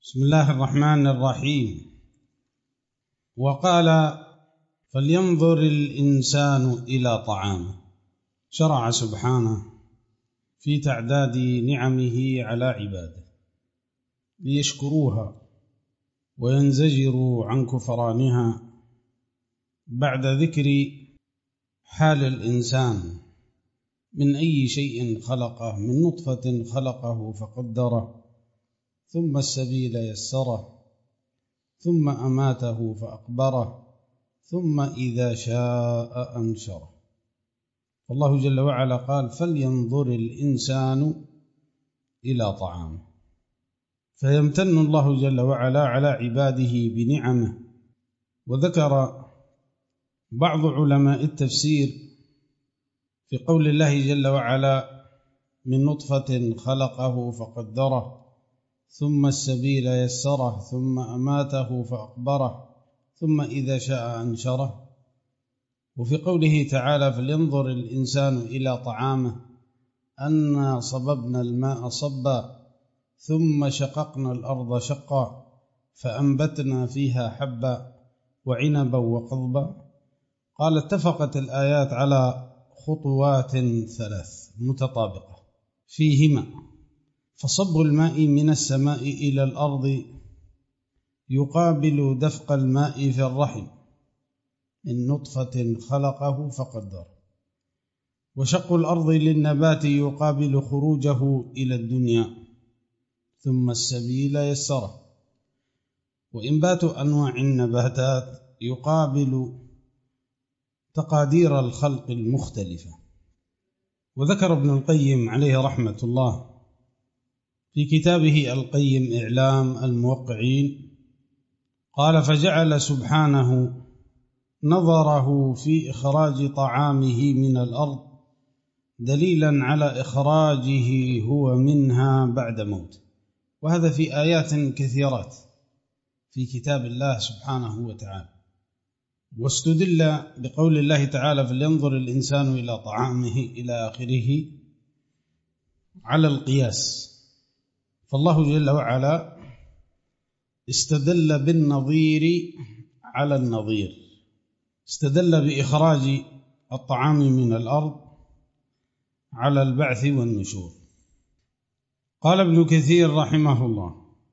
بسم الله الرحمن الرحيم. وقال: فلينظر الإنسان إلى طعامه. شرع سبحانه في تعداد نعمه على عباده ليشكروها وينزجروا عن كفرانها، بعد ذكر حال الإنسان من أي شيء خلقه، من نطفة خلقه فقدره، ثم السبيل يسره، ثم أماته فأقبره، ثم إذا شاء أنشره. فالله جل وعلا قال: فلينظر الإنسان إلى طعامه. فيمتن الله جل وعلا على عباده بنعمه. وذكر بعض علماء التفسير في قول الله جل وعلا: من نطفة خلقه فقدره، ثم السبيل يسره، ثم أماته فأقبره، ثم إذا شاء أنشره. وفي قوله تعالى: فلينظر الإنسان إلى طعامه، أنا صببنا الماء صبا، ثم شققنا الأرض شقا، فأنبتنا فيها حبا وعنبا وقضبا. قال: اتفقت الآيات على خطوات ثلاث متطابقة فيهما. فصب الماء من السماء إلى الأرض يقابل دفق الماء في الرحم من نطفة خلقه فقدر، وشق الأرض للنبات يقابل خروجه إلى الدنيا، ثم السبيل يسره، وإنبات أنواع النباتات يقابل تقادير الخلق المختلفة. وذكر ابن القيم عليه رحمة الله في كتابه القيم إعلام الموقعين، قال: فجعل سبحانه نظره في إخراج طعامه من الأرض دليلا على إخراجه هو منها بعد موته. وهذا في آيات كثيرات في كتاب الله سبحانه وتعالى. واستدل بقول الله تعالى: فلينظر الإنسان إلى طعامه إلى آخره على القياس. فالله جل وعلا استدل بالنظير على النظير، استدل بإخراج الطعام من الأرض على البعث والنشور. قال ابن كثير رحمه الله: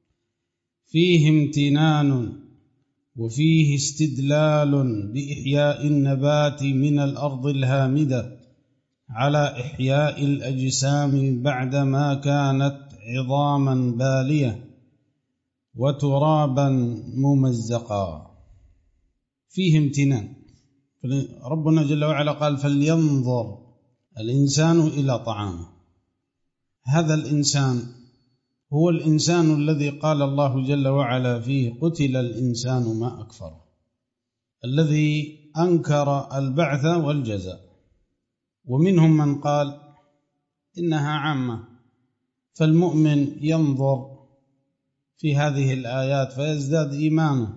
فيه امتنان وفيه استدلال بإحياء النبات من الأرض الهامدة على إحياء الأجسام بعدما كانت عظاما بالية وترابا ممزقا. فيه امتنان. ربنا جل وعلا قال: فلينظر الإنسان إلى طعامه. هذا الإنسان هو الإنسان الذي قال الله جل وعلا فيه: قتل الإنسان ما أكفره، الذي أنكر البعث والجزاء. ومنهم من قال إنها عامة، فالمؤمن ينظر في هذه الآيات فيزداد إيمانه،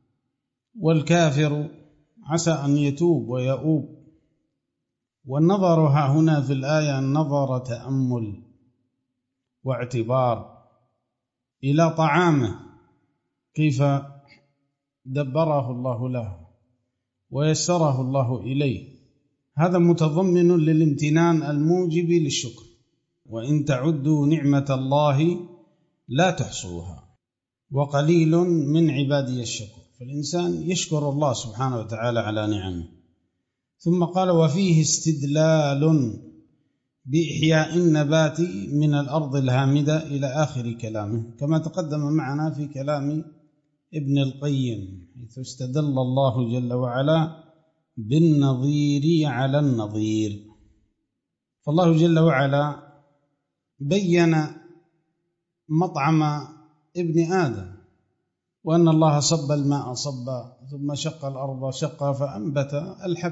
والكافر عسى أن يتوب ويؤوب. والنظر ها هنا في الآية النظر تأمل واعتبار إلى طعامه، كيف دبره الله له ويسره الله إليه. هذا متضمن للامتنان الموجب للشكر، وإن تعدوا نعمة الله لا تحصوها وقليل من عبادي الشكور. فالإنسان يشكر الله سبحانه وتعالى على نعمه. ثم قال: وفيه استدلال بإحياء النبات من الأرض الهامدة إلى آخر كلامه، كما تقدم معنا في كلام ابن القيم، حيث استدل الله جل وعلا بالنظير على النظير. فالله جل وعلا بين مطعم ابن آدم، وأن الله صب الماء صبا، ثم شق الأرض شقا فأنبت الحب.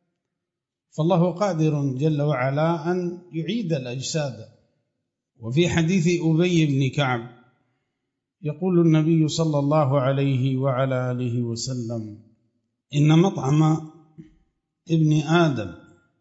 فالله قادر جل وعلا أن يعيد الأجساد. وفي حديث أبي بن كعب يقول النبي صلى الله عليه وعلى آله وسلم: إن مطعم ابن آدم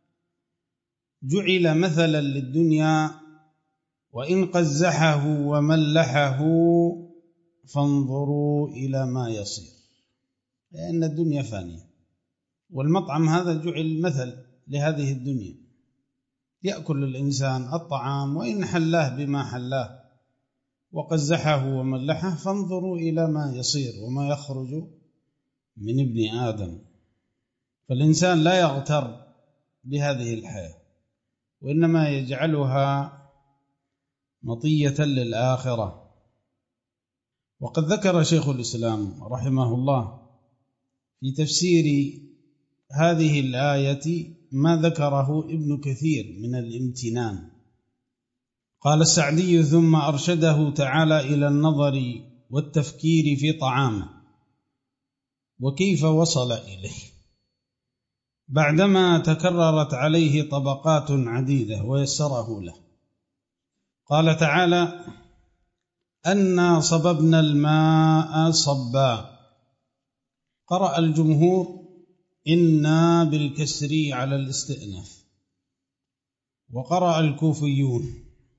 جعل مثلا للدنيا، وإن قزحه وملحه فانظروا إلى ما يصير، لأن الدنيا فانية. والمطعم هذا جعل مثل لهذه الدنيا، يأكل الإنسان الطعام وإن حلاه بما حلاه وقزحه وملحه، فانظروا إلى ما يصير وما يخرج من ابن آدم. فالإنسان لا يغتر بهذه الحياة، وإنما يجعلها مطية للآخرة. وقد ذكر شيخ الإسلام رحمه الله في تفسير هذه الآية ما ذكره ابن كثير من الامتنان. قال السعدي: ثم أرشده تعالى إلى النظر والتفكير في طعامه وكيف وصل إليه، بعدما تكررت عليه طبقات عديدة ويسره له. قال تعالى: أنا صببنا الماء صبا. قرأ الجمهور إنا بالكسر على الاستئناف، وقرأ الكوفيون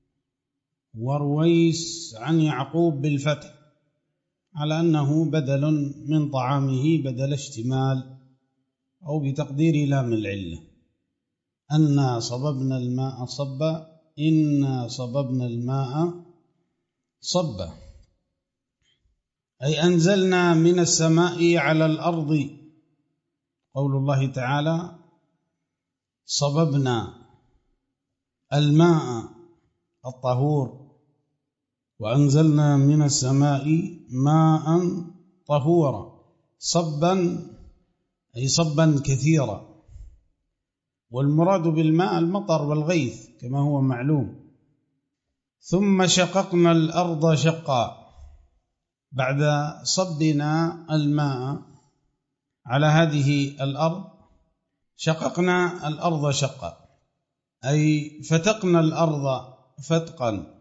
ورويس عن يعقوب بالفتح على أنه بدل من طعامه بدل اشتمال، أو بتقدير لام العلة. أنا صببنا الماء صبا، إنا صببنا الماء صبا، أي أنزلنا من السماء على الأرض. قول الله تعالى: صببنا الماء الطهور وأنزلنا من السماء ماء طهورا. صبا أي صبا كثيرا، والمراد بالماء المطر والغيث كما هو معلوم. ثم شققنا الأرض شقا، بعد صبنا الماء على هذه الأرض شققنا الأرض شقا، أي فتقنا الأرض فتقا،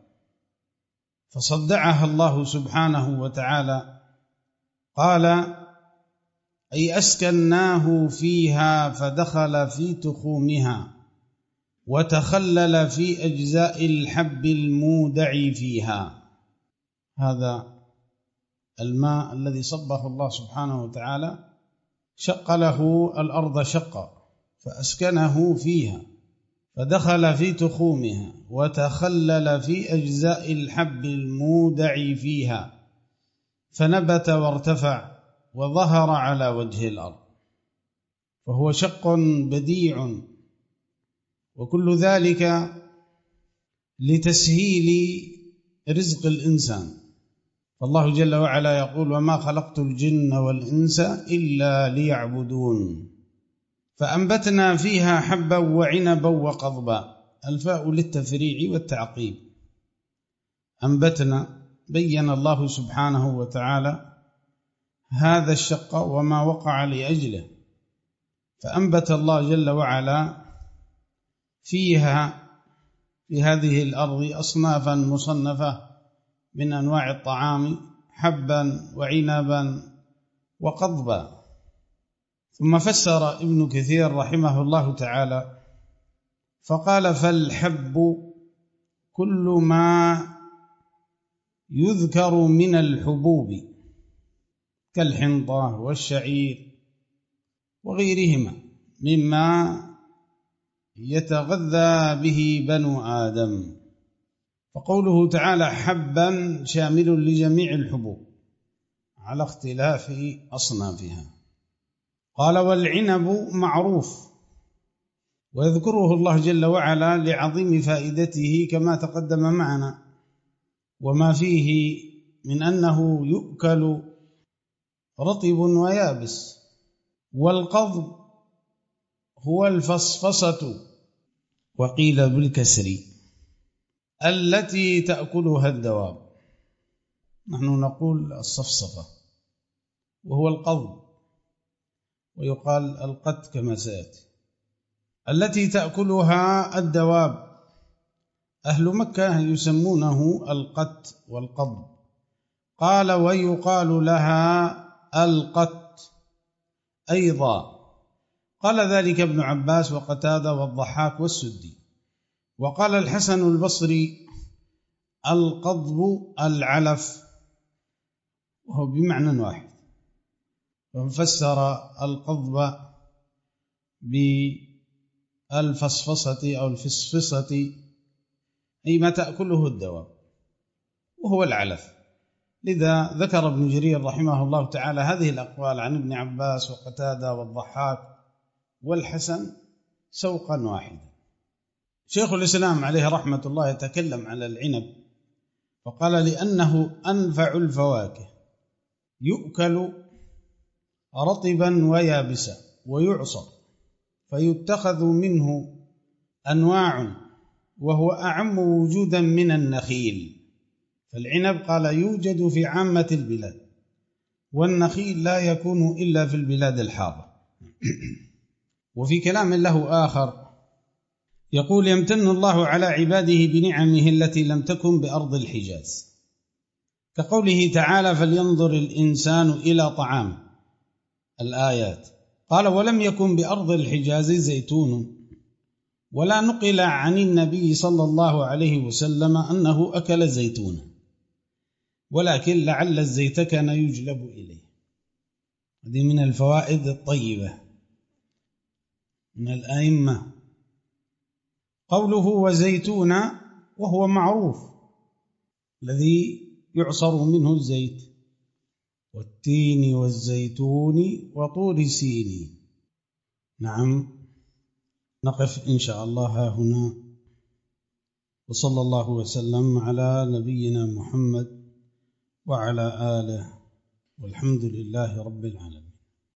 فصدعها الله سبحانه وتعالى. قال: أي أسكناه فيها فدخل في تخومها وتخلل في أجزاء الحب المودع فيها. هذا الماء الذي صبه الله سبحانه وتعالى شق له الأرض شقا، فأسكنه فيها فدخل في تخومها وتخلل في أجزاء الحب المودع فيها، فنبت وارتفع وظهر على وجه الأرض، فهو شق بديع، وكل ذلك لتسهيل رزق الإنسان. فالله جل وعلا يقول: وما خلقت الجن والإنس إلا ليعبدون. فأنبتنا فيها حبا وعنبا وقضبا، الفاء للتفريع والتعقيب. أنبتنا، بين الله سبحانه وتعالى هذا الشق وما وقع لأجله، فأنبت الله جل وعلا فيها في هذه الأرض أصنافا مصنفة من أنواع الطعام، حبا وعنبا وقضبا. ثم فسر ابن كثير رحمه الله تعالى فقال: فالحب كل ما يذكر من الحبوب كالحنطة والشعير وغيرهما مما يتغذى به بنو آدم. فقوله تعالى حبا شامل لجميع الحبوب على اختلاف أصنافها. قال: والعنب معروف، ويذكره الله جل وعلا لعظيم فائدته كما تقدم معنا، وما فيه من أنه يؤكل رطب ويابس. والقضب هو الفصفصة، وقيل بالكسر، التي تأكلها الدواب. نحن نقول الصفصفة وهو القضب، ويقال القت كما سيأتي، التي تأكلها الدواب. أهل مكة يسمونه القت والقضب. قال: ويقال لها القت أيضا. قال ذلك ابن عباس وقتادة والضحاك والسدي. وقال الحسن البصري: القضب العلف، وهو بمعنى واحد. ففسر القضب بالفصفصة أو الفصفصة أي ما تأكله الدواب، وهو العلف. لذا ذكر ابن جرير رحمه الله تعالى هذه الأقوال عن ابن عباس وقتادة والضحاك والحسن سوقا واحدا. شيخ الإسلام عليه رحمة الله يتكلم على العنب فقال: لأنه أنفع الفواكه، يؤكل رطبا ويابسا ويعصر، فيتخذ منه أنواع، وهو أعم وجودا من النخيل. فالعنب قال يوجد في عامة البلاد، والنخيل لا يكون إلا في البلاد الحارة. وفي كلام له آخر يقول: يمتن الله على عباده بنعمه التي لم تكن بأرض الحجاز، كقوله تعالى: فلينظر الإنسان إلى طعامه، الآيات. قال: ولم يكن بأرض الحجاز زيتون، ولا نقل عن النبي صلى الله عليه وسلم أنه أكل زيتونا، ولكن لعل الزيت كان يجلب إليه. هذه من الفوائد الطيبة من الأئمة. قوله وزيتونا، وهو معروف الذي يعصر منه الزيت، والتين والزيتون وطور سينين. نعم، نقف إن شاء الله هنا، وصلى الله وسلم على نبينا محمد وعلى آله، والحمد لله رب العالمين.